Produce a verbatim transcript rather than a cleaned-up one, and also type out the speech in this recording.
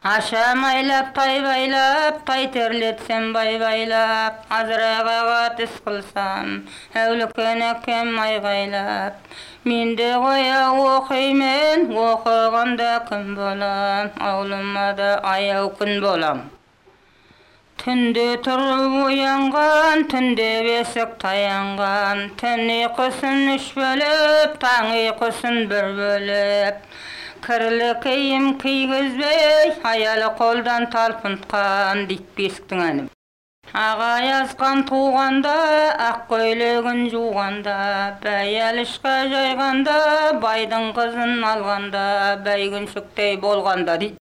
Ашамайлап, тайбайлап, тай терлетсем байбайлап, азырағаға түс қылсам, әуліккен әкем айғайлап. Менде қоя оқимын, оқығанда күн болам, аулыма да аяу күн болам. Түнде тұрып оянған, түнде бесік таянған, түн ұйқысын үш бөліп, таң ұйқысын бір бөліп. Кірлі киім кигізбей, аялы қолдан талпынтқан дейді бесіктің әні. Аға yazған туғанда, ақ көйлегін жуғанда, бәйәлішқа жайғанда, байдың қызын алғанда, бәйгіншіктей болғанда дейді.